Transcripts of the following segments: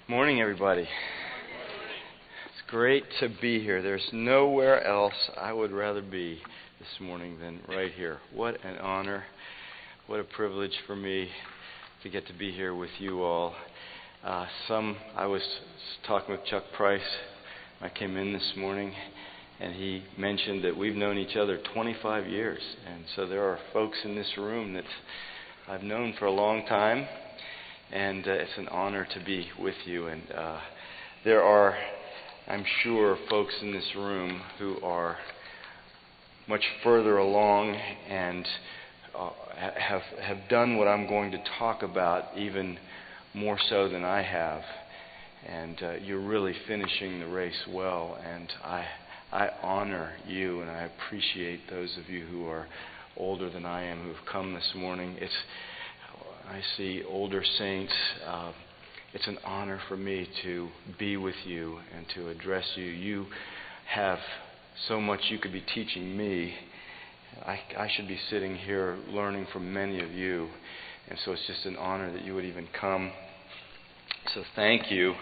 Morning, everybody. It's great to be here. There's nowhere else I would rather be this morning than right here. What an honor, what a privilege for me to get to be here with you all. I was talking with Chuck Price. I came in this morning, and he mentioned that we've known each other 25 years. And so there are folks in this room that I've known for a long time. And it's an honor to be with you. And there are, I'm sure, folks in this room who are much further along and have done what I'm going to talk about even more so than I have. And you're really finishing the race well. And I honor you, and I appreciate those of you who are older than I am who have come this morning. I see older saints. It's an honor for me to be with you and to address you. You have so much you could be teaching me. I should be sitting here learning from many of you. And so it's just an honor that you would even come. So thank you.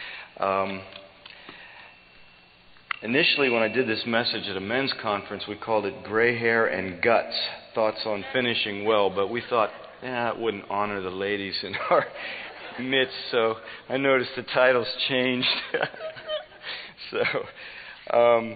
Initially, when I did this message at a men's conference, we called it Gray Hair and Guts, Thoughts on Finishing Well. But we thought, it wouldn't honor the ladies in our midst, so I noticed the title's changed. I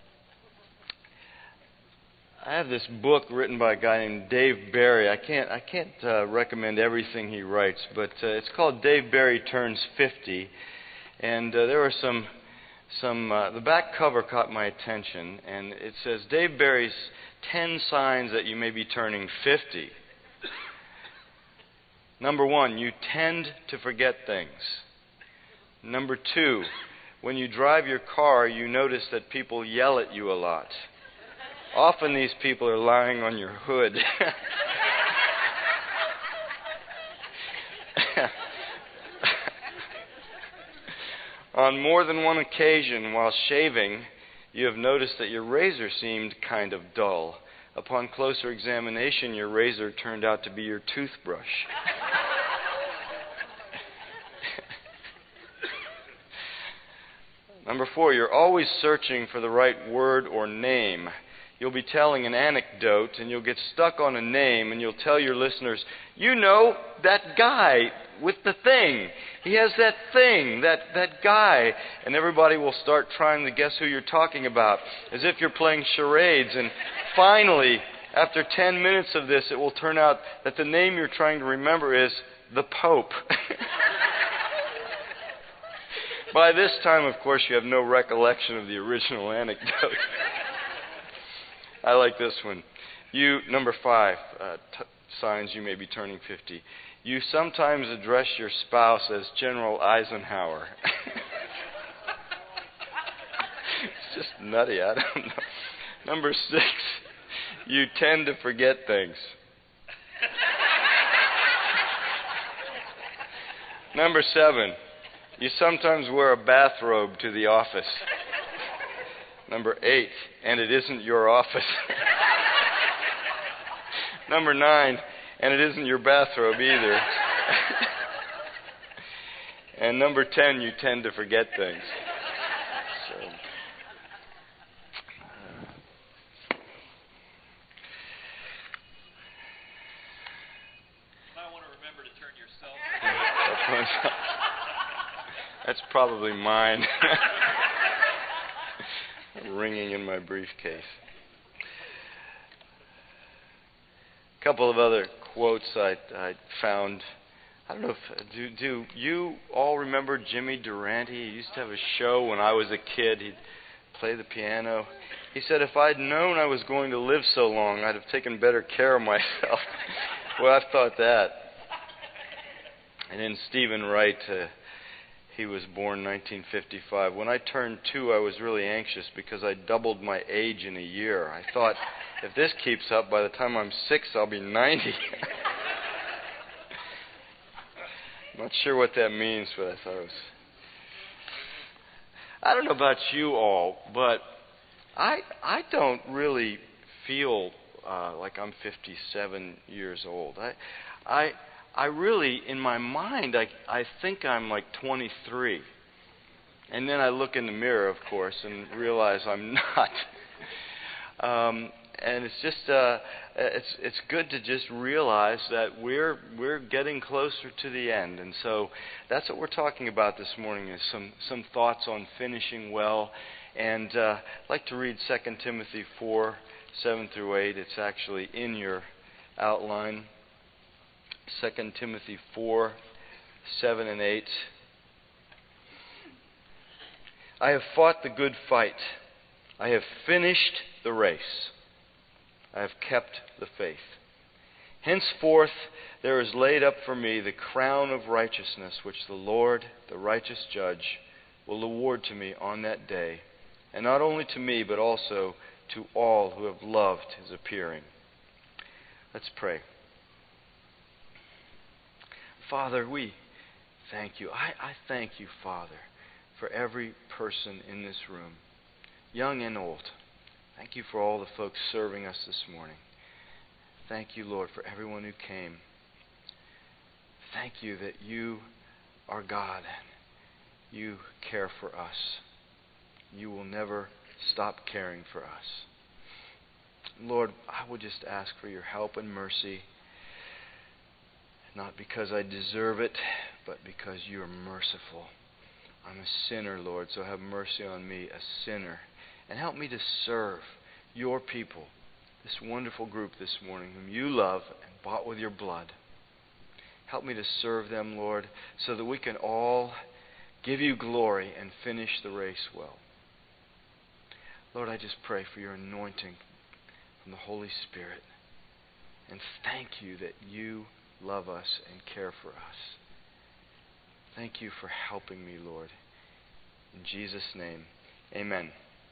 have this book written by a guy named Dave Barry. I can't recommend everything he writes, but it's called Dave Barry Turns 50, and there were some. The back cover caught my attention, and it says Dave Barry's 10 signs that you may be turning 50. Number 1, you tend to forget things. Number 2, when you drive your car, you notice that people yell at you a lot. Often these people are lying on your hood. On more than one occasion, while shaving, you have noticed that your razor seemed kind of dull. Upon closer examination, your razor turned out to be your toothbrush. Number 4, you're always searching for the right word or name. You'll be telling an anecdote, and you'll get stuck on a name, and you'll tell your listeners, you know, that guy with the thing. He has that thing, that guy. And everybody will start trying to guess who you're talking about, as if you're playing charades. And finally, after 10 minutes of this, it will turn out that the name you're trying to remember is the Pope. By this time, of course, you have no recollection of the original anecdote. I like this one. Number 5, signs you may be turning 50. You sometimes address your spouse as General Eisenhower. It's just nutty, I don't know. Number 6, you tend to forget things. Number 7, you sometimes wear a bathrobe to the office. Number 8, and it isn't your office. Number 9, and it isn't your bathrobe either. And number 10, you tend to forget things. You might want to remember to turn your cell phone. That's probably mine. Ringing in my briefcase. A couple of other quotes I found. I don't know if do you all remember Jimmy Durante? He used to have a show when I was a kid. He'd play the piano. He said, if I'd known I was going to live so long, I'd have taken better care of myself. Well, I've thought that. And then Stephen Wright, he was born 1955. When I turned 2, I was really anxious because I doubled my age in a year. I thought, if this keeps up, by the time I'm 6, I'll be 90. I'm not sure what that means, but I thought it was... I don't know about you all, but I don't really feel like I'm 57 years old. I I really, in my mind, I think I'm like 23. And then I look in the mirror, of course, and realize I'm not. And it's just, it's good to just realize that we're getting closer to the end. And so that's what we're talking about this morning, is some thoughts on finishing well. And I'd like to read 2 Timothy 4, 7 through 8. It's actually in your outline. 2 Timothy 4, 7 and 8. I have fought the good fight. I have finished the race. I have kept the faith. Henceforth there is laid up for me the crown of righteousness, which the Lord, the righteous judge, will award to me on that day, and not only to me, but also to all who have loved His appearing. Let's pray. Father, we thank you. I thank you, Father, for every person in this room, young and old. Thank you for all the folks serving us this morning. Thank you, Lord, for everyone who came. Thank you that you are God and you care for us. You will never stop caring for us. Lord, I would just ask for your help and mercy, not because I deserve it, but because you are merciful. I'm a sinner, Lord, so have mercy on me, a sinner. And help me to serve your people, this wonderful group this morning, whom you love and bought with your blood. Help me to serve them, Lord, so that we can all give you glory and finish the race well. Lord, I just pray for your anointing from the Holy Spirit. And thank you that you love us and care for us. Thank you for helping me, Lord. In Jesus' name, amen.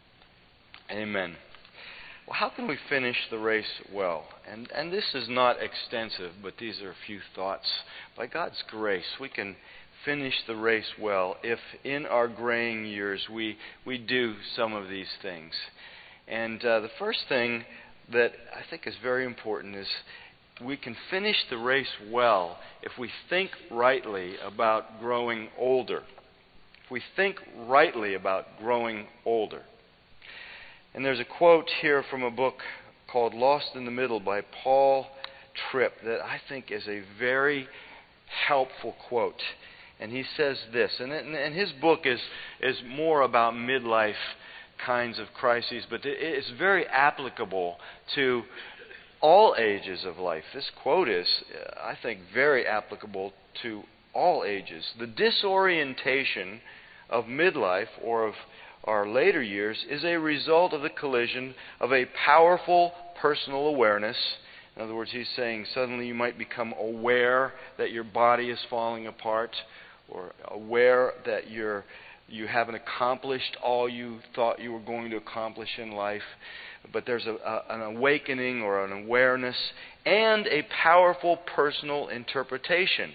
Amen. Well, how can we finish the race well? And this is not extensive, but these are a few thoughts. By God's grace, we can finish the race well if in our graying years we do some of these things. And the first thing that I think is very important is we can finish the race well if we think rightly about growing older. If we think rightly about growing older. And there's a quote here from a book called Lost in the Middle by Paul Tripp that I think is a very helpful quote. And he says this, and his book is more about midlife kinds of crises, but it's very applicable to all ages of life. This quote is, I think, very applicable to all ages. The disorientation of midlife or of our later years is a result of the collision of a powerful personal awareness. In other words, he's saying suddenly you might become aware that your body is falling apart, or aware that you haven't accomplished all you thought you were going to accomplish in life. But there's an awakening or an awareness and a powerful personal interpretation.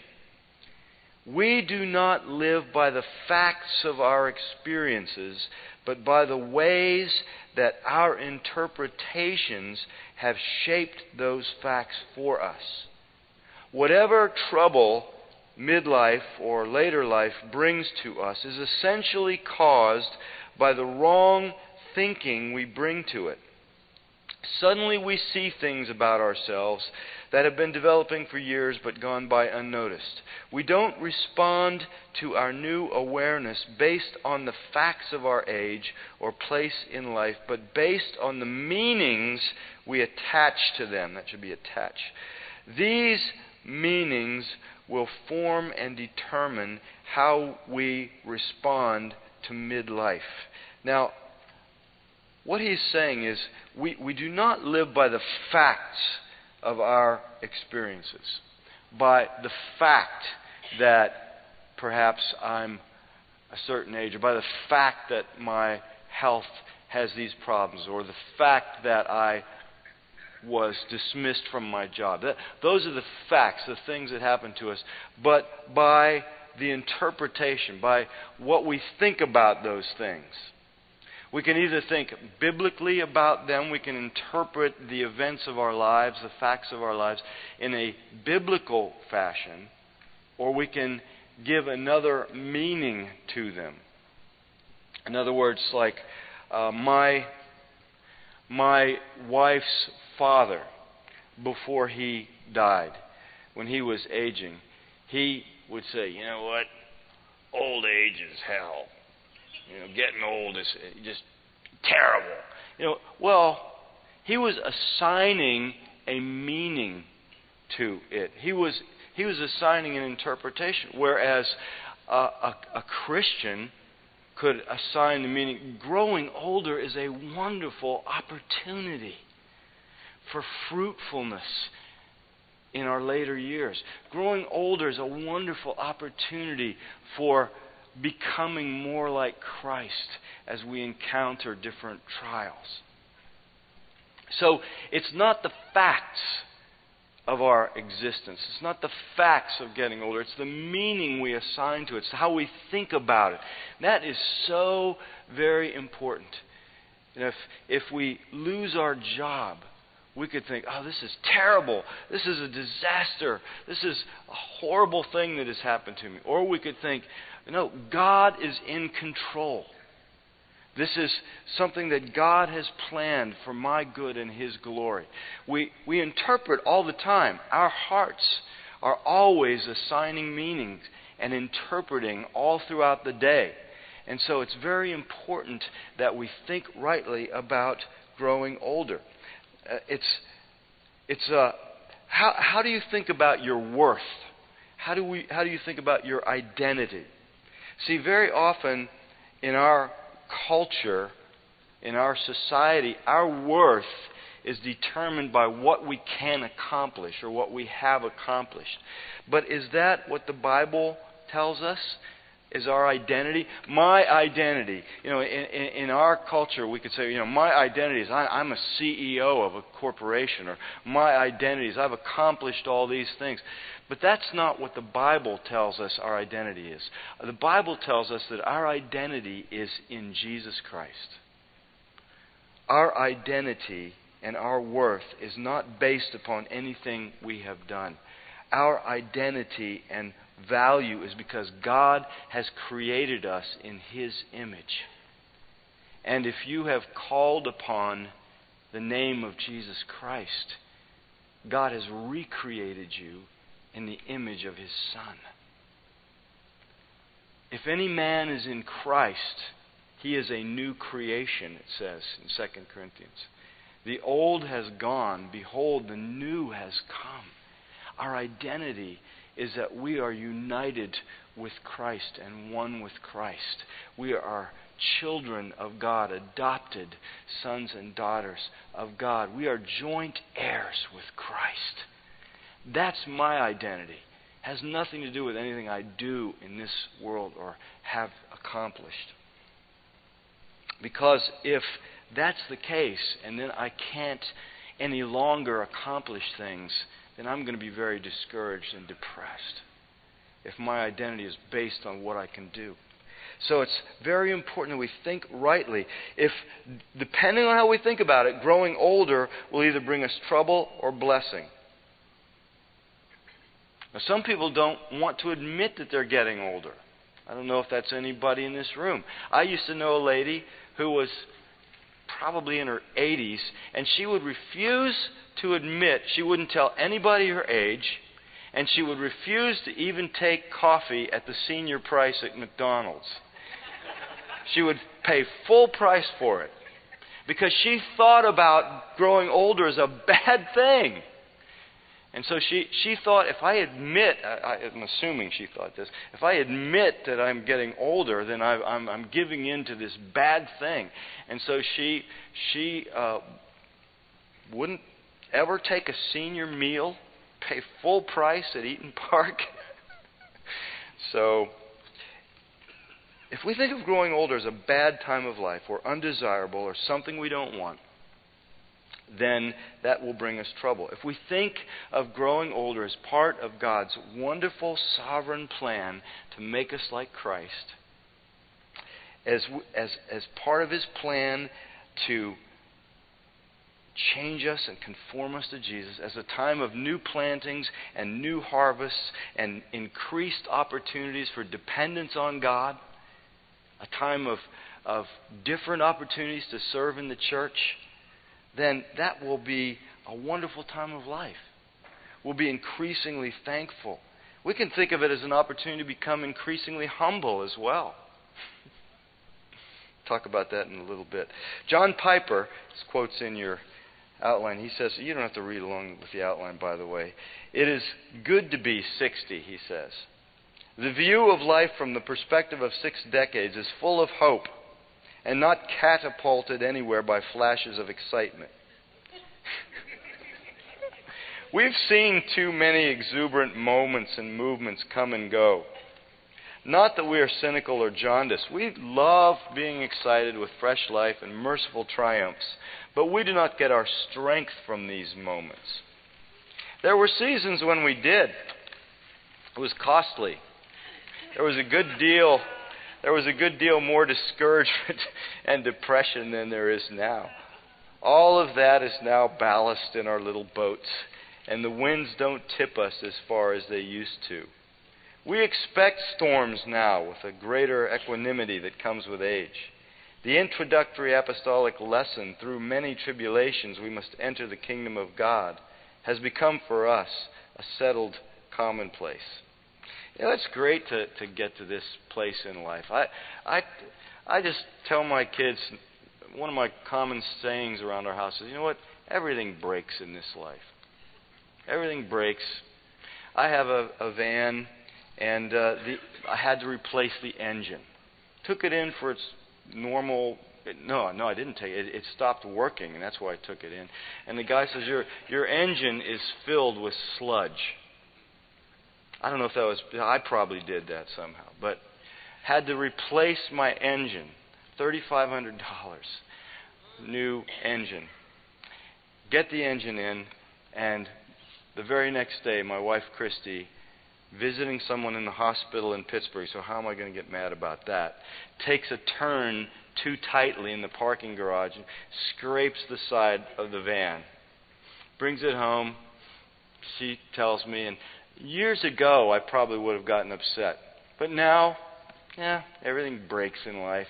We do not live by the facts of our experiences, but by the ways that our interpretations have shaped those facts for us. Whatever trouble midlife or later life brings to us is essentially caused by the wrong thinking we bring to it. Suddenly we see things about ourselves that have been developing for years but gone by unnoticed. We don't respond to our new awareness based on the facts of our age or place in life, but based on the meanings we attach to them. That should be attach. These meanings will form and determine how we respond to midlife. Now, what he's saying is we do not live by the facts of our experiences, by the fact that perhaps I'm a certain age, or by the fact that my health has these problems, or the fact that I was dismissed from my job. Those are the facts, the things that happen to us. But by the interpretation, by what we think about those things. We can either think biblically about them, we can interpret the events of our lives, the facts of our lives, in a biblical fashion, or we can give another meaning to them. In other words, like my wife's father, before he died, when he was aging, he would say, you know what, old age is hell. Getting old is just terrible. Well, he was assigning a meaning to it. He was assigning an interpretation, whereas a Christian could assign the meaning. Growing older is a wonderful opportunity for fruitfulness in our later years. Growing older is a wonderful opportunity for becoming more like Christ as we encounter different trials. So it's not the facts of our existence. It's not the facts of getting older. It's the meaning we assign to it. It's how we think about it. That is so very important. And if we lose our job, we could think, oh, this is terrible. This is a disaster. This is a horrible thing that has happened to me. Or we could think, no, God is in control. This is something that God has planned for my good and His glory. We interpret all the time. Our hearts are always assigning meanings and interpreting all throughout the day. And so it's very important that we think rightly about growing older. How do you think about your worth? How do you think about your identity? See, very often in our culture, in our society, our worth is determined by what we can accomplish or what we have accomplished. But is that what the Bible tells us is our identity? My identity. In our culture, we could say, my identity is I'm a CEO of a corporation, or my identity is I've accomplished all these things. But that's not what the Bible tells us our identity is. The Bible tells us that our identity is in Jesus Christ. Our identity and our worth is not based upon anything we have done. Our identity and value is because God has created us in His image. And if you have called upon the name of Jesus Christ, God has recreated you in the image of His Son. If any man is in Christ, he is a new creation, it says in 2 Corinthians. The old has gone, behold, the new has come. Our identity is that we are united with Christ and one with Christ. We are children of God, adopted sons and daughters of God. We are joint heirs with Christ. That's my identity. It has nothing to do with anything I do in this world or have accomplished. Because if that's the case, and then I can't any longer accomplish things, then I'm going to be very discouraged and depressed if my identity is based on what I can do. So it's very important that we think rightly. If, depending on how we think about it, growing older will either bring us trouble or blessing. Now, some people don't want to admit that they're getting older. I don't know if that's anybody in this room. I used to know a lady who was probably in her 80s, and she would refuse to admit, she wouldn't tell anybody her age, and she would refuse to even take coffee at the senior price at McDonald's. She would pay full price for it because she thought about growing older as a bad thing. And so she thought, if I admit, I'm assuming she thought this, if I admit that I'm getting older, then I'm giving in to this bad thing. And so she wouldn't ever take a senior meal, pay full price at Eaton Park. So, if we think of growing older as a bad time of life, or undesirable, or something we don't want, then that will bring us trouble. If we think of growing older as part of God's wonderful sovereign plan to make us like Christ, as part of His plan to change us and conform us to Jesus, as a time of new plantings and new harvests and increased opportunities for dependence on God, a time of different opportunities to serve in the church, then that will be a wonderful time of life. We'll be increasingly thankful. We can think of it as an opportunity to become increasingly humble as well. Talk about that in a little bit. John Piper, this quote's in your outline. He says, you don't have to read along with the outline, by the way. It is good to be 60, he says. The view of life from the perspective of 6 decades is full of hope and not catapulted anywhere by flashes of excitement. We've seen too many exuberant moments and movements come and go. Not that we are cynical or jaundiced. We love being excited with fresh life and merciful triumphs, but we do not get our strength from these moments. There were seasons when we did. It was costly. There was a good deal more discouragement and depression than there is now. All of that is now ballast in our little boats, and the winds don't tip us as far as they used to. We expect storms now with a greater equanimity that comes with age. The introductory apostolic lesson, through many tribulations we must enter the kingdom of God, has become for us a settled commonplace. You know, it's great to get to this place in life. I just tell my kids, one of my common sayings around our house is, you know what? Everything breaks in this life. Everything breaks. I have a van, and I had to replace the engine. Took it in for its normal... No, I didn't take it. It stopped working, and that's why I took it in. And the guy says, your engine is filled with sludge. I don't know if that was... I probably did that somehow. But had to replace my engine. $3,500. New engine. Get the engine in, and the very next day, my wife, Christy, visiting someone in the hospital in Pittsburgh, so how am I going to get mad about that, takes a turn too tightly in the parking garage and scrapes the side of the van. Brings it home. She tells me, and years ago I probably would have gotten upset. But now, everything breaks in life.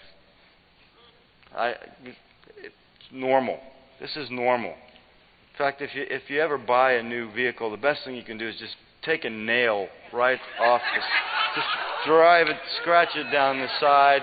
It's normal. This is normal. In fact, if you ever buy a new vehicle, the best thing you can do is just take a nail right off just drive it, scratch it down the side.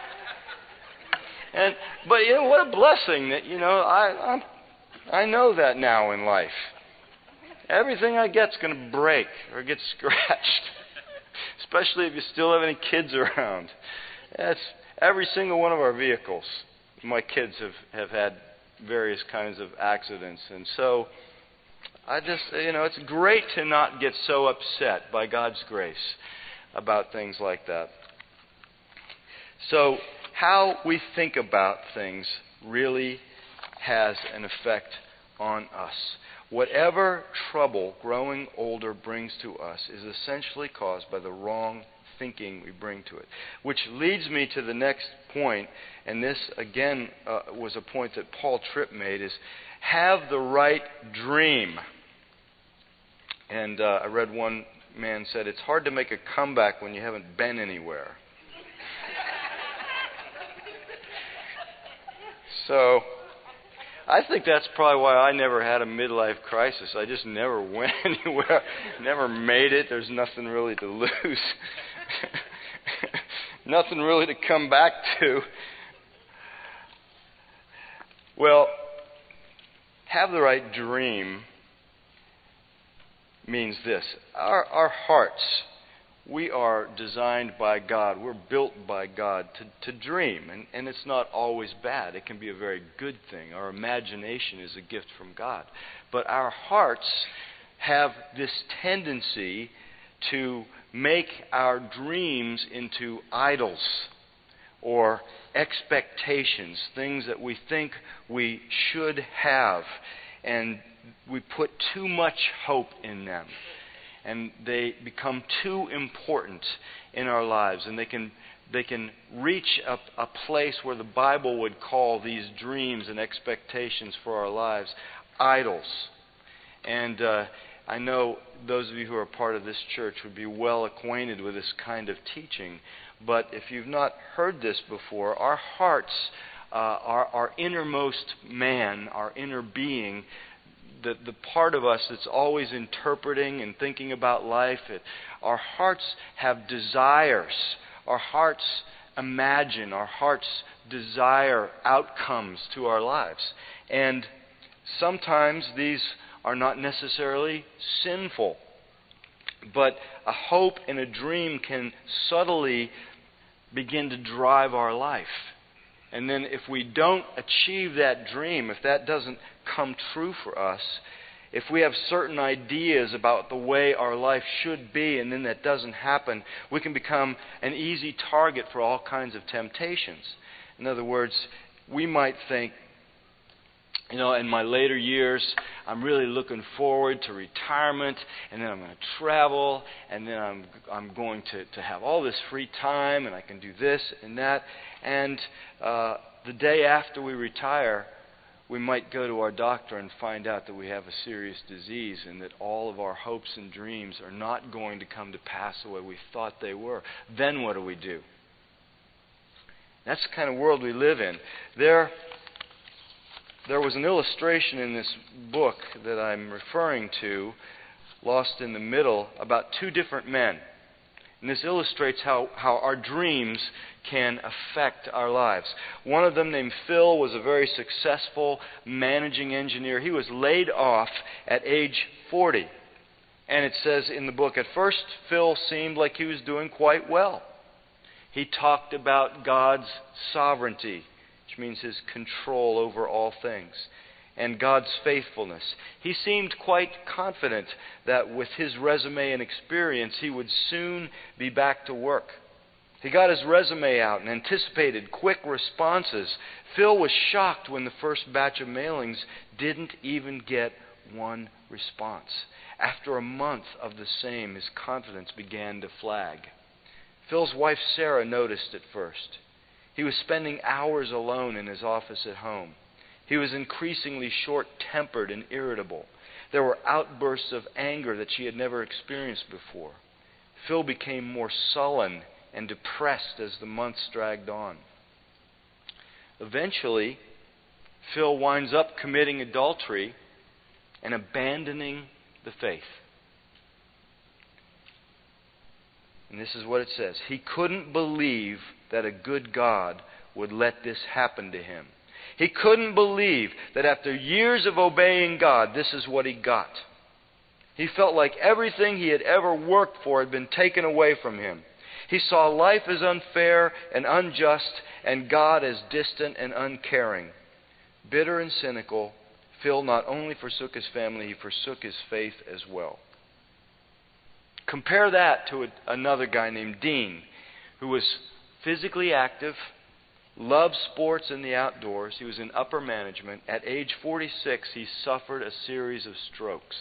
But you know, what a blessing that, you know, I know that now in life. Everything I get's going to break or get scratched, especially if you still have any kids around. That's every single one of our vehicles. My kids have had various kinds of accidents, and so I just, it's great to not get so upset by God's grace about things like that. So how we think about things really has an effect on us. Whatever trouble growing older brings to us is essentially caused by the wrong thinking we bring to it. Which leads me to the next point, and this again was a point that Paul Tripp made, is have the right dream. And I read one man said, it's hard to make a comeback when you haven't been anywhere. So I think that's probably why I never had a midlife crisis. I just never went anywhere, never made it. There's nothing really to lose. Nothing really to come back to. Well, have the right dream means this. Our hearts, we are designed by God. We're built by God to dream. And it's not always bad. It can be a very good thing. Our imagination is a gift from God. But our hearts have this tendency to make our dreams into idols or expectations, things that we think we should have, and we put too much hope in them. and they become too important in our lives, and they can reach a place where the Bible would call these dreams and expectations for our lives idols. And I know those of you who are part of this church would be well acquainted with this kind of teaching. But if you've not heard this before, our hearts, our innermost man, our inner being, the part of us that's always interpreting and thinking about life, our hearts have desires. Our hearts imagine, our hearts desire outcomes to our lives. And sometimes these are not necessarily sinful, but a hope and a dream can subtly begin to drive our life. And then if we don't achieve that dream, if that doesn't come true for us, if we have certain ideas about the way our life should be and then that doesn't happen, we can become an easy target for all kinds of temptations. In other words, we might think, in my later years, I'm really looking forward to retirement, and then I'm going to travel, and then I'm going to have all this free time, and I can do this and that. And the day after we retire, we might go to our doctor and find out that we have a serious disease and that all of our hopes and dreams are not going to come to pass the way we thought they were. Then what do we do? That's the kind of world we live in. There was an illustration in this book that I'm referring to, Lost in the Middle, about two different men. And this illustrates how our dreams can affect our lives. One of them, named Phil, was a very successful managing engineer. He was laid off at age 40. And it says in the book, at first, Phil seemed like he was doing quite well. He talked about God's sovereignty, which means His control over all things, and God's faithfulness. He seemed quite confident that with his resume and experience, he would soon be back to work. He got his resume out and anticipated quick responses. Phil was shocked when the first batch of mailings didn't even get one response. After a month of the same, his confidence began to flag. Phil's wife Sarah noticed at first. He was spending hours alone in his office at home. He was increasingly short-tempered and irritable. There were outbursts of anger that she had never experienced before. Phil became more sullen and depressed as the months dragged on. Eventually, Phil winds up committing adultery and abandoning the faith. And this is what it says. He couldn't believe that a good God would let this happen to him. He couldn't believe that after years of obeying God, this is what he got. He felt like everything he had ever worked for had been taken away from him. He saw life as unfair and unjust, and God as distant and uncaring. Bitter and cynical, Phil not only forsook his family, he forsook his faith as well. Compare that to another guy named Dean, who was physically active, loved sports and the outdoors. He was in upper management. At age 46, he suffered a series of strokes.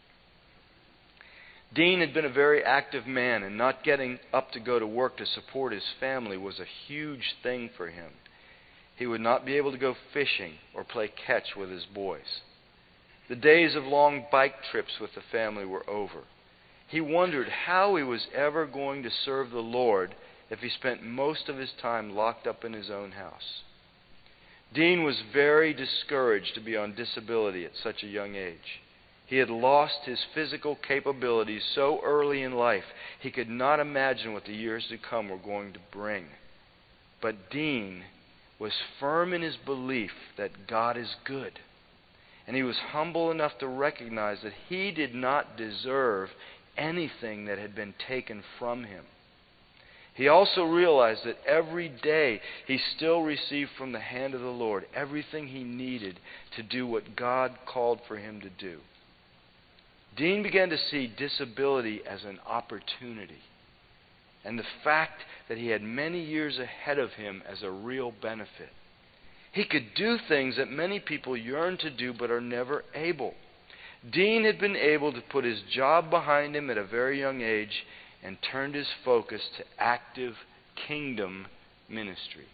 Dean had been a very active man, and not getting up to go to work to support his family was a huge thing for him. He would not be able to go fishing or play catch with his boys. The days of long bike trips with the family were over. He wondered how he was ever going to serve the Lord if he spent most of his time locked up in his own house. Dean was very discouraged to be on disability at such a young age. He had lost his physical capabilities so early in life, he could not imagine what the years to come were going to bring. But Dean was firm in his belief that God is good. And he was humble enough to recognize that he did not deserve anything that had been taken from him. He also realized that every day he still received from the hand of the Lord everything he needed to do what God called for him to do. Dean began to see disability as an opportunity, and the fact that he had many years ahead of him as a real benefit. He could do things that many people yearn to do but are never able. Dean had been able to put his job behind him at a very young age and turned his focus to active kingdom ministry.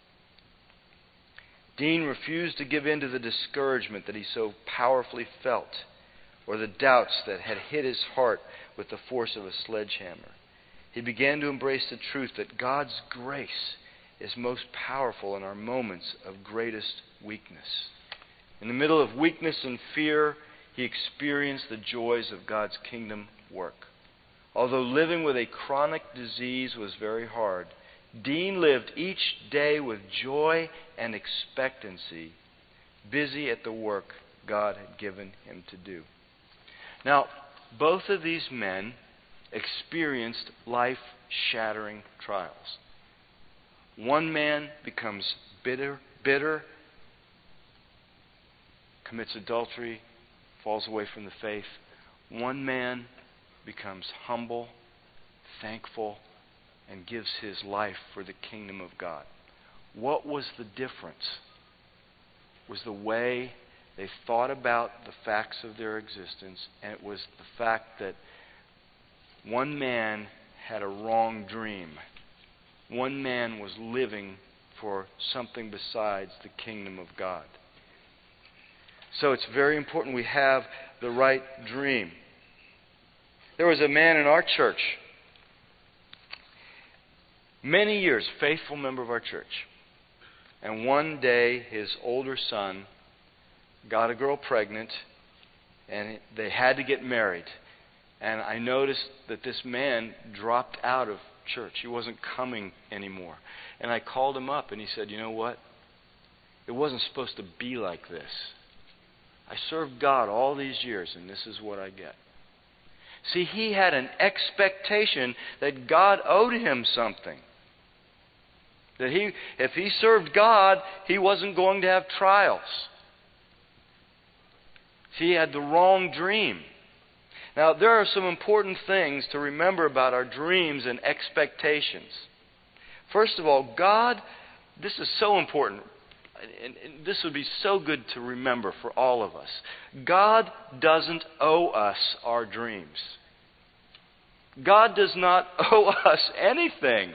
Dean refused to give in to the discouragement that he so powerfully felt, or the doubts that had hit his heart with the force of a sledgehammer. He began to embrace the truth that God's grace is most powerful in our moments of greatest weakness. In the middle of weakness and fear, he experienced the joys of God's kingdom work. Although living with a chronic disease was very hard, Dean lived each day with joy and expectancy, busy at the work God had given him to do. Now, both of these men experienced life-shattering trials. One man becomes bitter, commits adultery, falls away from the faith. One man becomes humble, thankful, and gives his life for the kingdom of God. What was the difference? It was the way they thought about the facts of their existence, and it was the fact that one man had a wrong dream. One man was living for something besides the kingdom of God. So it's very important we have the right dream. There was a man in our church, many years, faithful member of our church. And one day his older son got a girl pregnant and they had to get married. And I noticed that this man dropped out of church. He wasn't coming anymore. And I called him up and he said, "You know what? It wasn't supposed to be like this. I served God all these years and this is what I get." See, he had an expectation that God owed him something. That if he served God, he wasn't going to have trials. See, he had the wrong dream. Now, there are some important things to remember about our dreams and expectations. First of all, God, this is so important, and this would be so good to remember for all of us. God doesn't owe us our dreams. God does not owe us anything.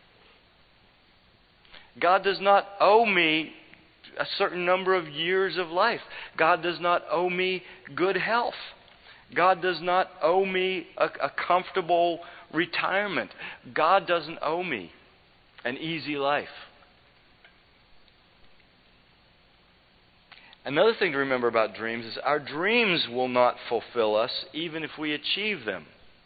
God does not owe me a certain number of years of life. God does not owe me good health. God does not owe me a comfortable retirement. God doesn't owe me an easy life. Another thing to remember about dreams is our dreams will not fulfill us even if we achieve them.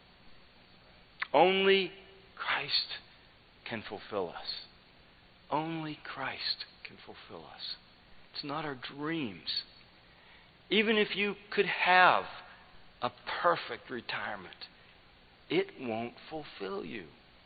Only Christ can fulfill us. Only Christ can fulfill us. It's not our dreams. Even if you could have a perfect retirement, it won't fulfill you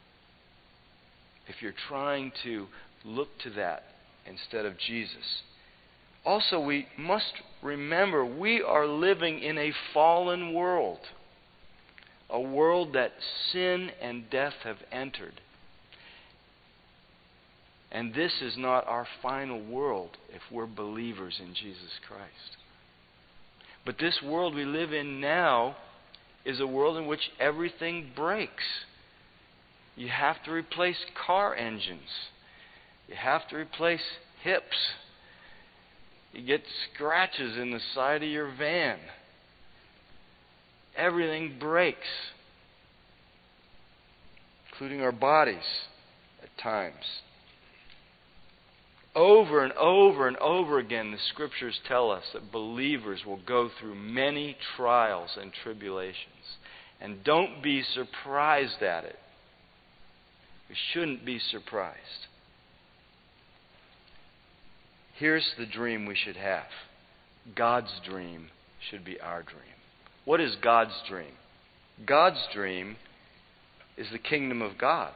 if you're trying to look to that instead of Jesus. Also, we must remember we are living in a fallen world, a world that sin and death have entered. And this is not our final world if we're believers in Jesus Christ. But this world we live in now is a world in which everything breaks. You have to replace car engines. You have to replace hips. You get scratches in the side of your van. Everything breaks, including our bodies at times. Over and over and over again, the Scriptures tell us that believers will go through many trials and tribulations. And don't be surprised at it. We shouldn't be surprised. Here's the dream we should have. God's dream should be our dream. What is God's dream? God's dream is the kingdom of God.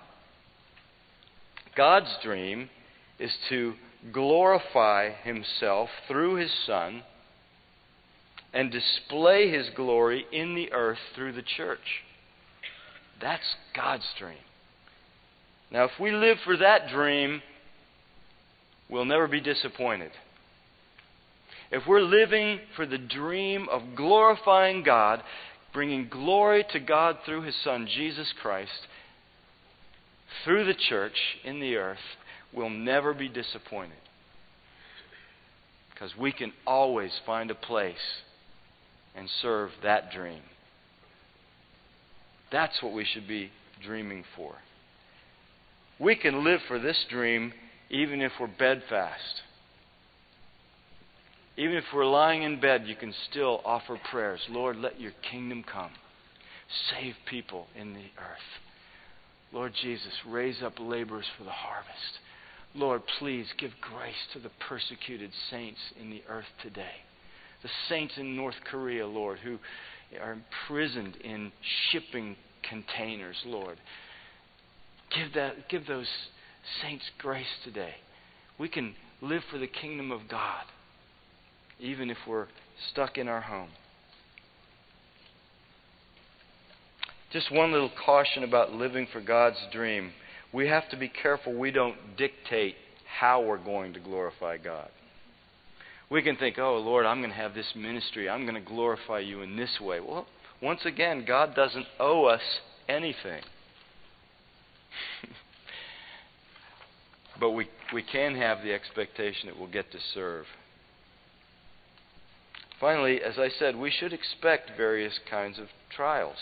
God's dream is to glorify Himself through His Son and display His glory in the earth through the church. That's God's dream. Now, if we live for that dream, we'll never be disappointed. if we're living for the dream of glorifying God, bringing glory to God through His Son, Jesus Christ, through the church in the earth, we'll never be disappointed. Because we can always find a place and serve that dream. That's what we should be dreaming for. We can live for this dream even if we're bedfast. Even if we're lying in bed, you can still offer prayers. Lord, let your kingdom come. Save people in the earth. Lord Jesus, raise up laborers for the harvest. Lord, please give grace to the persecuted saints in the earth today. The saints in North Korea, Lord, who are imprisoned in shipping containers, Lord. Give those saints grace today. We can live for the kingdom of God, even if we're stuck in our home. Just one little caution about living for God's dream. We have to be careful we don't dictate how we're going to glorify God. We can think, oh, Lord, I'm going to have this ministry. I'm going to glorify you in this way. Well, once again, God doesn't owe us anything. But we can have the expectation that we'll get to serve. Finally, as I said, we should expect various kinds of trials.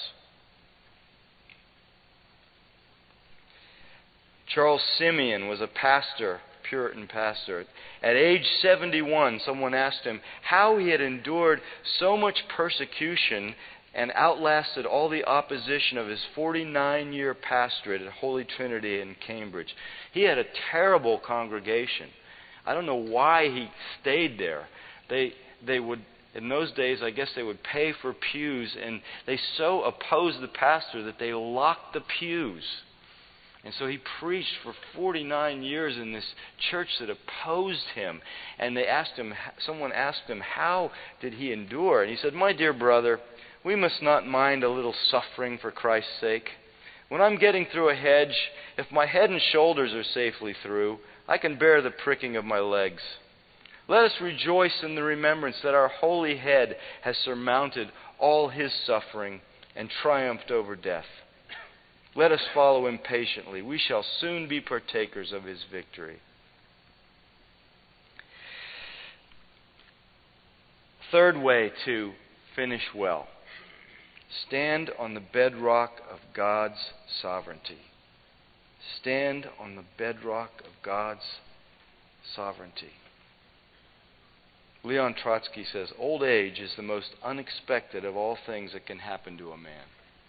Charles Simeon was a pastor, Puritan pastor. At age 71, someone asked him how he had endured so much persecution and outlasted all the opposition of his 49-year pastorate at Holy Trinity in Cambridge. He had a terrible congregation. I don't know why he stayed there. They would, in those days, I guess they would pay for pews, and they so opposed the pastor that they locked the pews. And so he preached for 49 years in this church that opposed him. And someone asked him, how did he endure? And he said, my dear brother, we must not mind a little suffering for Christ's sake. When I'm getting through a hedge, if my head and shoulders are safely through, I can bear the pricking of my legs. Let us rejoice in the remembrance that our holy head has surmounted all his suffering and triumphed over death. Let us follow him patiently. We shall soon be partakers of his victory. Third way to finish well. Stand on the bedrock of God's sovereignty. Stand on the bedrock of God's sovereignty. Leon Trotsky says, old age is the most unexpected of all things that can happen to a man.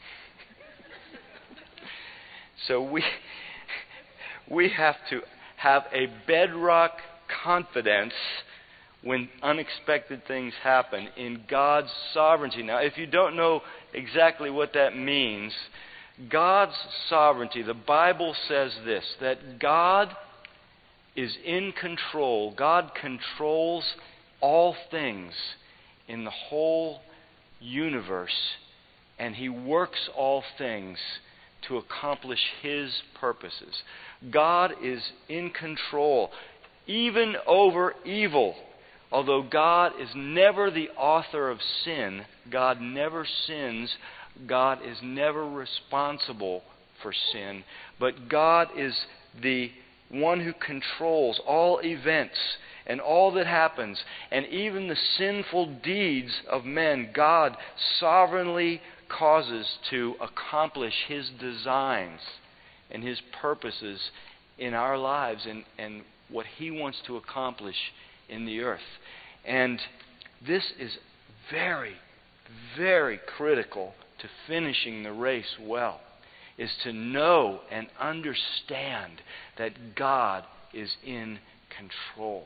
So we have to have a bedrock confidence when unexpected things happen in God's sovereignty. Now, if you don't know exactly what that means, God's sovereignty, the Bible says this, that God is in control. God controls all things in the whole universe, and He works all things to accomplish His purposes. God is in control, even over evil. Although God is never the author of sin, God never sins, God is never responsible for sin, but God is the one who controls all events and all that happens, and even the sinful deeds of men, God sovereignly causes to accomplish His designs and His purposes in our lives and what He wants to accomplish in the earth. And this is very, very critical to finishing the race well, is to know and understand that God is in control.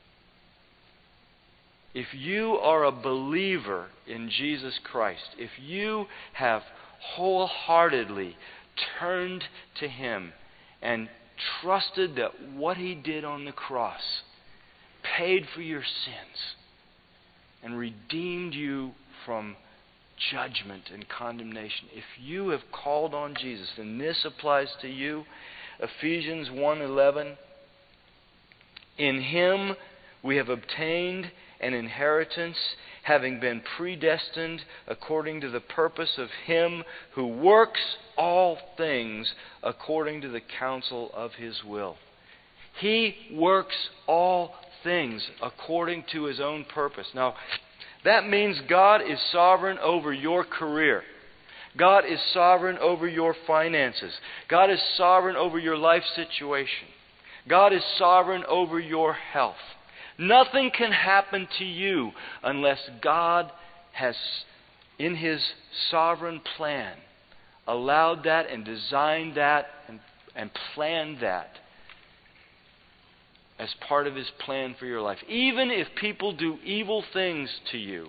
If you are a believer in Jesus Christ, if you have wholeheartedly turned to Him and trusted that what He did on the cross paid for your sins and redeemed you from judgment and condemnation, if you have called on Jesus, then this applies to you. Ephesians 1:11, in Him we have obtained an inheritance, having been predestined according to the purpose of Him who works all things according to the counsel of His will. He works all things according to His own purpose. Now, that means God is sovereign over your career. God is sovereign over your finances. God is sovereign over your life situation. God is sovereign over your health. Nothing can happen to you unless God has, in His sovereign plan, allowed that and designed that and planned that as part of His plan for your life. Even if people do evil things to you,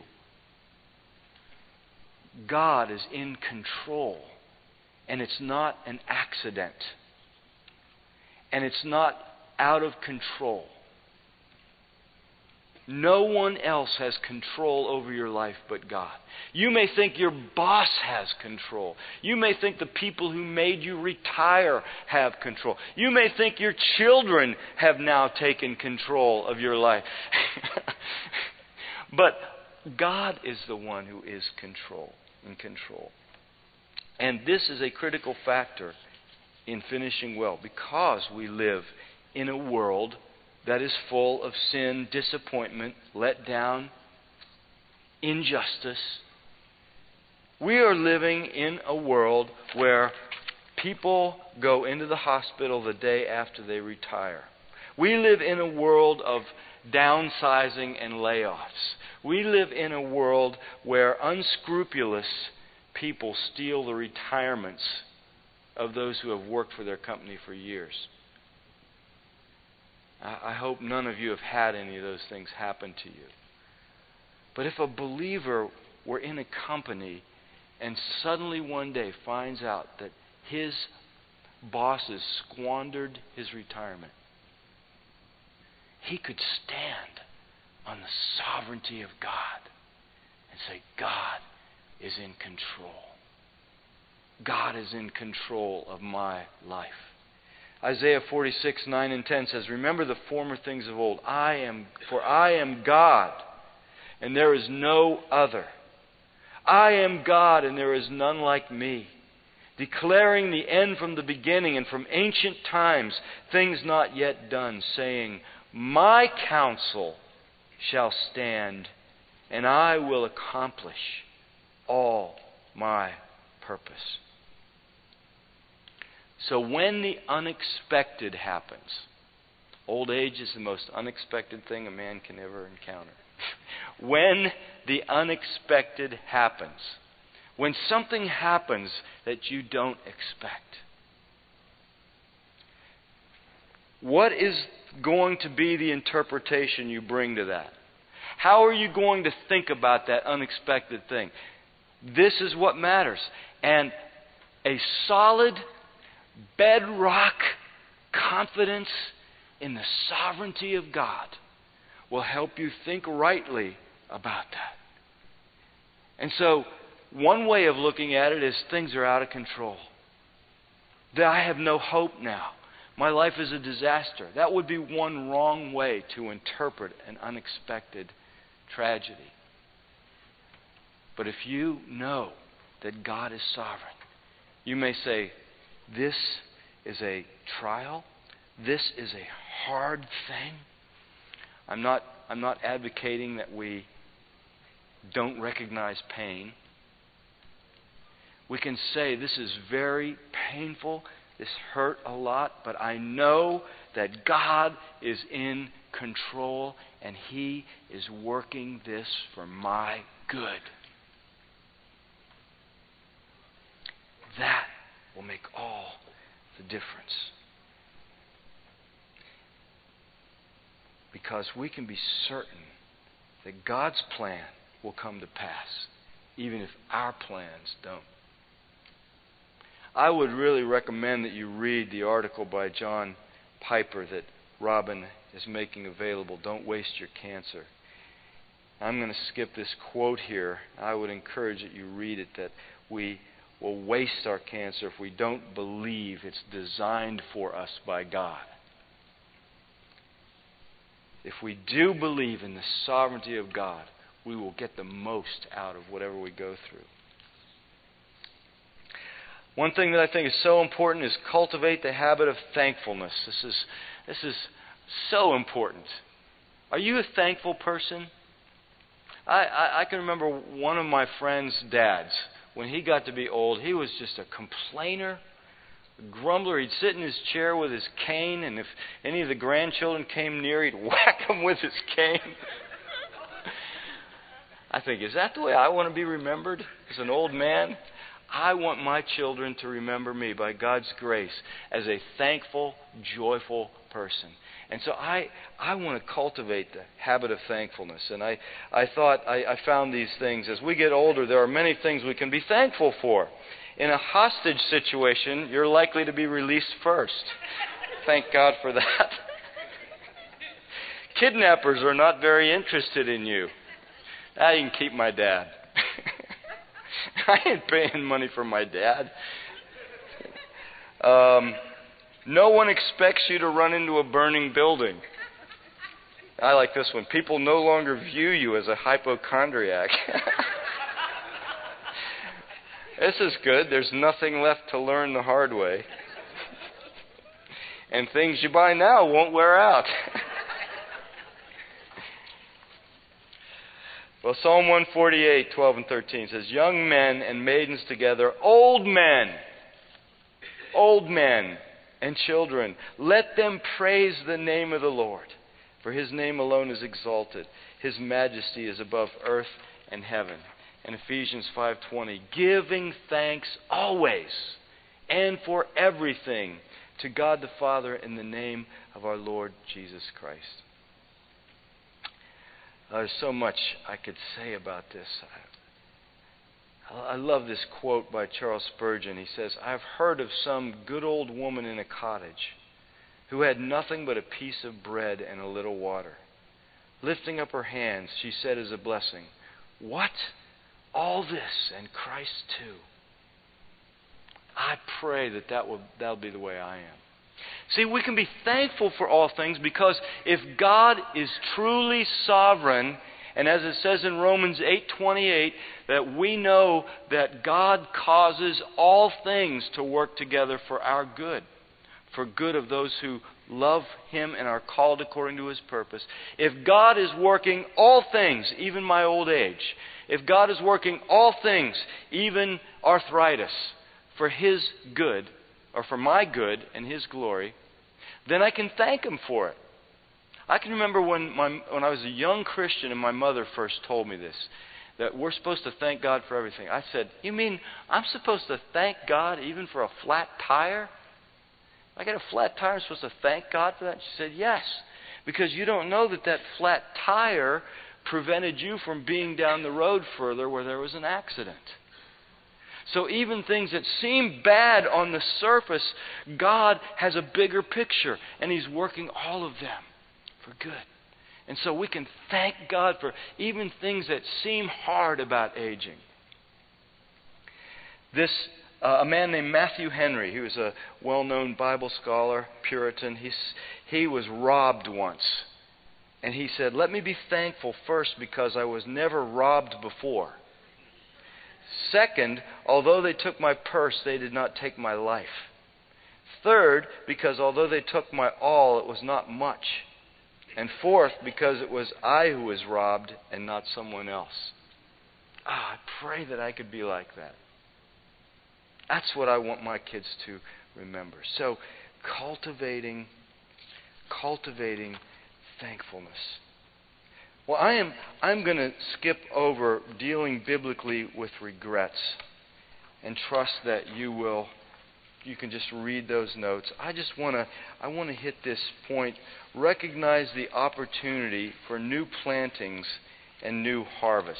God is in control. And it's not an accident. And it's not out of control. No one else has control over your life but God. You may think your boss has control. You may think the people who made you retire have control. You may think your children have now taken control of your life. But God is the one who is in control. And this is a critical factor in finishing well, because we live in a world that is full of sin, disappointment, letdown, injustice. We are living in a world where people go into the hospital the day after they retire. We live in a world of downsizing and layoffs. We live in a world where unscrupulous people steal the retirements of those who have worked for their company for years. I hope none of you have had any of those things happen to you. But if a believer were in a company and suddenly one day finds out that his bosses squandered his retirement, he could stand on the sovereignty of God and say, God is in control. God is in control of my life. Isaiah 46, 9 and 10 says, remember the former things of old. For I am God, and there is no other. I am God, and there is none like me, declaring the end from the beginning and from ancient times, things not yet done, saying, my counsel shall stand, and I will accomplish all my purpose. So when the unexpected happens, old age is the most unexpected thing a man can ever encounter. When the unexpected happens, when something happens that you don't expect, what is going to be the interpretation you bring to that? How are you going to think about that unexpected thing? This is what matters. And a solid bedrock confidence in the sovereignty of God will help you think rightly about that. And so, one way of looking at it is things are out of control. That I have no hope now. My life is a disaster. That would be one wrong way to interpret an unexpected tragedy. But if you know that God is sovereign, you may say, this is a trial. This is a hard thing. I'm not advocating that we don't recognize pain. We can say, this is very painful. This hurt a lot, but I know that God is in control and He is working this for my good. That will make all the difference. Because we can be certain that God's plan will come to pass, even if our plans don't. I would really recommend that you read the article by John Piper that Robin is making available, Don't Waste Your Cancer. I'm going to skip this quote here. I would encourage that you read it, that we will waste our cancer if we don't believe it's designed for us by God. if we do believe in the sovereignty of God, we will get the most out of whatever we go through. One thing that I think is so important is cultivate the habit of thankfulness. This is so important. Are you a thankful person? I can remember one of my friend's dads. When he got to be old, he was just a complainer, a grumbler. He'd sit in his chair with his cane, and if any of the grandchildren came near, he'd whack them with his cane. I think, is that the way I want to be remembered as an old man? I want my children to remember me, by God's grace, as a thankful, joyful person. And so I want to cultivate the habit of thankfulness. And I found these things. As we get older, there are many things we can be thankful for. In a hostage situation, you're likely to be released first. Thank God for that. Kidnappers are not very interested in you. You can keep my dad. I ain't paying money for my dad. No one expects you to run into a burning building. I like this one. People no longer view you as a hypochondriac. This is good. There's nothing left to learn the hard way. And things you buy now won't wear out. Well, Psalm 148, 12 and 13 says, young men and maidens together, old men and children, let them praise the name of the Lord. For His name alone is exalted. His majesty is above earth and heaven. And Ephesians 5:20, giving thanks always and for everything to God the Father in the name of our Lord Jesus Christ. There's so much I could say about this. I love this quote by Charles Spurgeon. He says, I've heard of some good old woman in a cottage who had nothing but a piece of bread and a little water. Lifting up her hands, she said as a blessing, what? All this and Christ too. I pray that'll be the way I am. See, we can be thankful for all things because if God is truly sovereign, and as it says in Romans 8:28, that we know that God causes all things to work together for our good, for good of those who love Him and are called according to His purpose. If God is working all things, even my old age, if God is working all things, even arthritis, for His good, or for my good and His glory, then I can thank Him for it. I can remember when I was a young Christian and my mother first told me this, that we're supposed to thank God for everything. I said, you mean I'm supposed to thank God even for a flat tire? If I get a flat tire, I'm supposed to thank God for that? She said, yes, because you don't know that flat tire prevented you from being down the road further where there was an accident. So even things that seem bad on the surface, God has a bigger picture, and He's working all of them for good. And so we can thank God for even things that seem hard about aging. A man named Matthew Henry, he was a well-known Bible scholar, Puritan, he was robbed once. And he said, let me be thankful first because I was never robbed before. Second, although they took my purse, they did not take my life. Third, because although they took my all, it was not much. And fourth, because it was I who was robbed and not someone else. I pray that I could be like that. That's what I want my kids to remember. So, cultivating thankfulness. Well, I'm going to skip over dealing biblically with regrets and trust that you can just read those notes. I want to hit this point. Recognize the opportunity for new plantings and new harvests.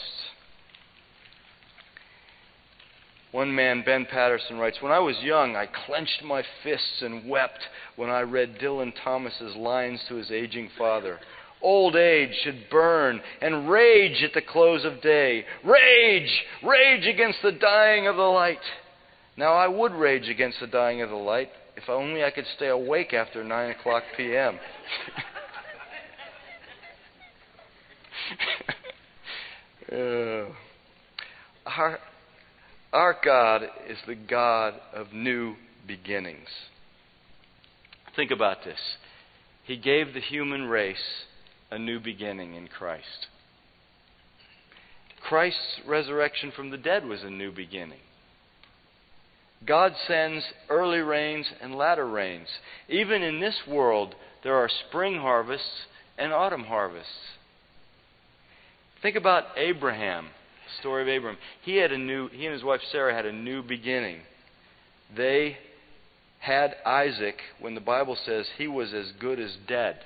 One man, Ben Patterson, writes, when I was young, I clenched my fists and wept when I read Dylan Thomas's lines to his aging father. Old age should burn and rage at the close of day. Rage! Rage against the dying of the light. Now I would rage against the dying of the light if only I could stay awake after 9 o'clock p.m. Our God is the God of new beginnings. Think about this. He gave the human race a new beginning in Christ. Christ's resurrection from the dead was a new beginning. God sends early rains and latter rains. Even in this world, there are spring harvests and autumn harvests. Think about Abraham, the story of Abraham. He and his wife Sarah had a new beginning. They had Isaac when the Bible says he was as good as dead.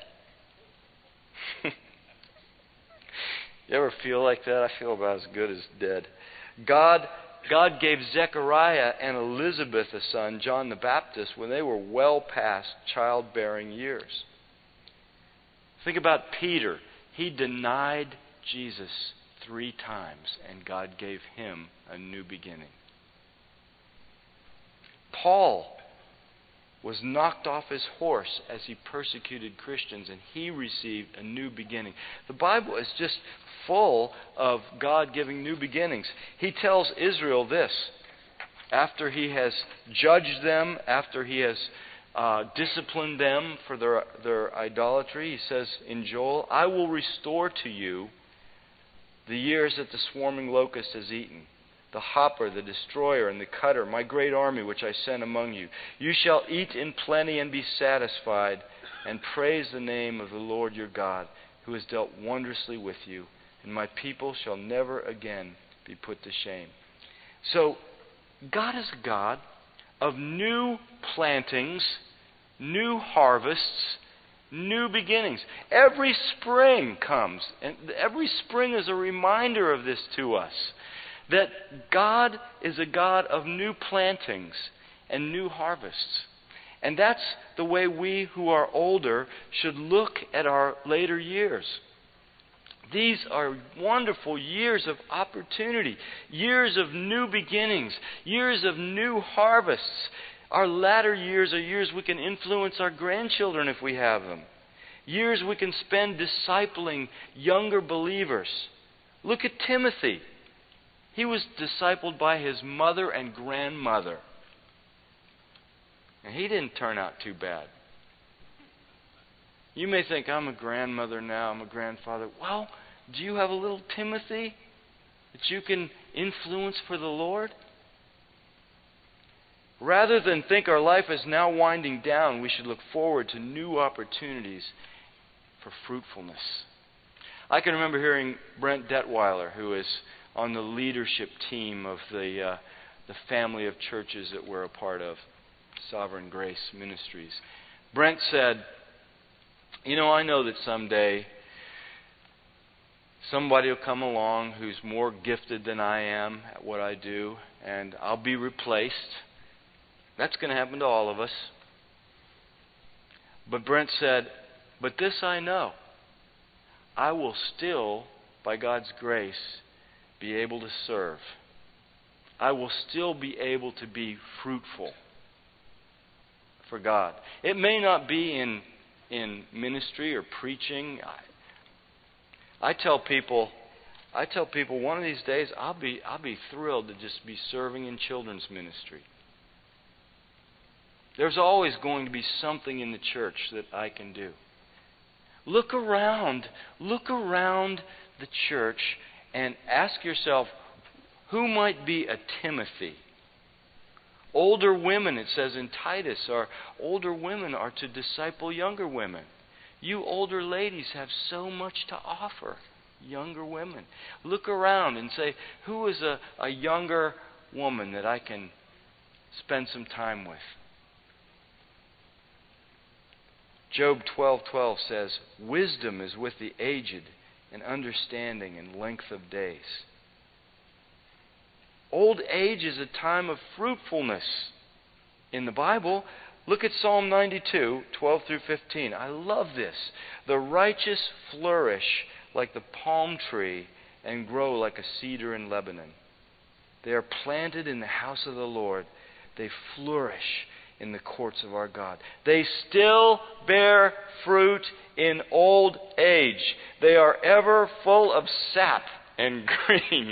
You ever feel like that? I feel about as good as dead. God gave Zechariah and Elizabeth a son, John the Baptist, when they were well past childbearing years. Think about Peter. He denied Jesus 3 times, and God gave him a new beginning. Paul was knocked off his horse as he persecuted Christians, and he received a new beginning. The Bible is just full of God giving new beginnings. He tells Israel this, after he has judged them, after he has disciplined them for their idolatry. He says in Joel, I will restore to you the years that the swarming locust has eaten, the hopper, the destroyer, and the cutter, my great army which I sent among you. You shall eat in plenty and be satisfied, and praise the name of the Lord your God, who has dealt wondrously with you, and my people shall never again be put to shame. So, God is a God of new plantings, new harvests, new beginnings. Every spring comes, and every spring is a reminder of this to us, that God is a God of new plantings and new harvests. And that's the way we who are older should look at our later years. These are wonderful years of opportunity, years of new beginnings, years of new harvests. Our latter years are years we can influence our grandchildren if we have them. Years we can spend discipling younger believers. Look at Timothy. He was discipled by his mother and grandmother. And he didn't turn out too bad. You may think, I'm a grandmother now, I'm a grandfather. Well, do you have a little Timothy that you can influence for the Lord? Rather than think our life is now winding down, we should look forward to new opportunities for fruitfulness. I can remember hearing Brent Detweiler, who is on the leadership team of the family of churches that we're a part of, Sovereign Grace Ministries. Brent said, I know that someday somebody will come along who's more gifted than I am at what I do, and I'll be replaced. That's going to happen to all of us. But Brent said, but this I know, I will still, by God's grace, be able to serve. I will still be able to be fruitful for God. It may not be in ministry or preaching. I tell people one of these days I'll be thrilled to just be serving in children's ministry. There's always going to be something in the church that I can do. Look around the church and ask yourself, who might be a Timothy? Older women, it says in Titus, older women are to disciple younger women. You older ladies have so much to offer younger women. Look around and say, who is a younger woman that I can spend some time with? Job 12:12 says, wisdom is with the aged, and understanding and length of days. Old age is a time of fruitfulness. In the Bible, look at Psalm 92:12 through 15. I love this. The righteous flourish like the palm tree and grow like a cedar in Lebanon. They are planted in the house of the Lord. They flourish in the courts of our God. They still bear fruit in old age. They are ever full of sap and green.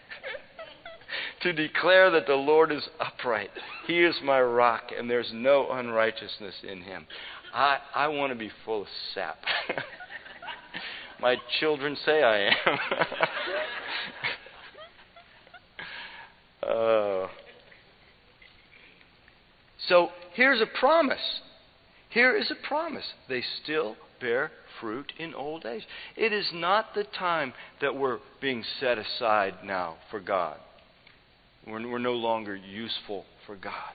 To declare that the Lord is upright. He is my rock, and there's no unrighteousness in Him. I want to be full of sap. My children say I am. So here's a promise. Here is a promise. They still bear fruit in old age. It is not the time that we're being set aside now for God. We're no longer useful for God.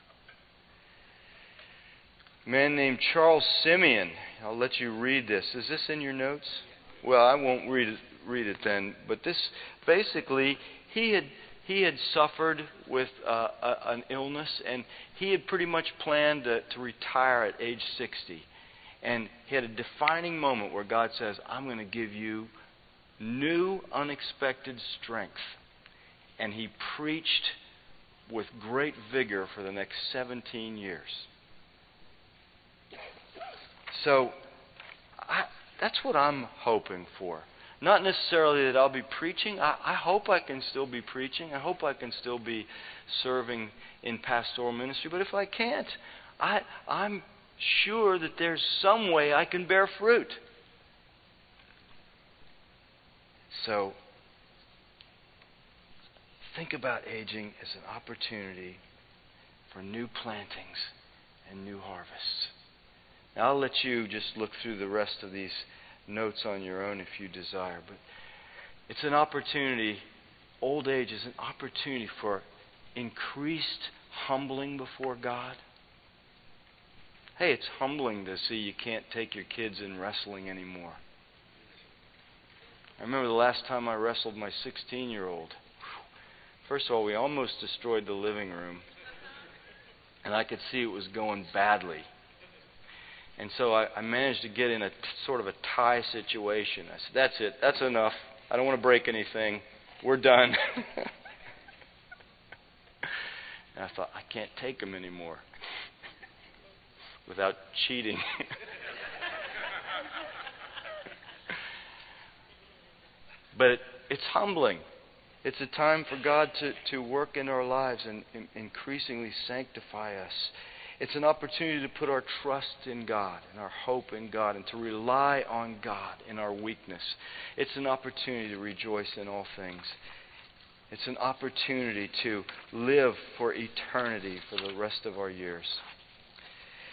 A man named Charles Simeon. I'll let you read this. Is this in your notes? Well, I won't read it then. But this, basically, he had suffered with an illness, and he had pretty much planned to retire at age 60. And he had a defining moment where God says, I'm going to give you new, unexpected strength. And he preached with great vigor for the next 17 years. So, that's what I'm hoping for. Not necessarily that I'll be preaching. I hope I can still be preaching. I hope I can still be serving in pastoral ministry. But if I can't, I'm sure that there's some way I can bear fruit. So, think about aging as an opportunity for new plantings and new harvests. Now, I'll let you just look through the rest of these notes on your own if you desire. But it's an opportunity, old age is an opportunity for increased humbling before God. Hey, it's humbling to see you can't take your kids in wrestling anymore. I remember the last time I wrestled my 16-year-old. First of all, we almost destroyed the living room. And I could see it was going badly. And so I managed to get in a sort of a tie situation. I said, that's it. That's enough. I don't want to break anything. We're done. And I thought, I can't take him anymore without cheating. But it's humbling. It's a time for God to work in our lives and increasingly sanctify us. It's an opportunity to put our trust in God and our hope in God and to rely on God in our weakness. It's an opportunity to rejoice in all things. It's an opportunity to live for eternity for the rest of our years.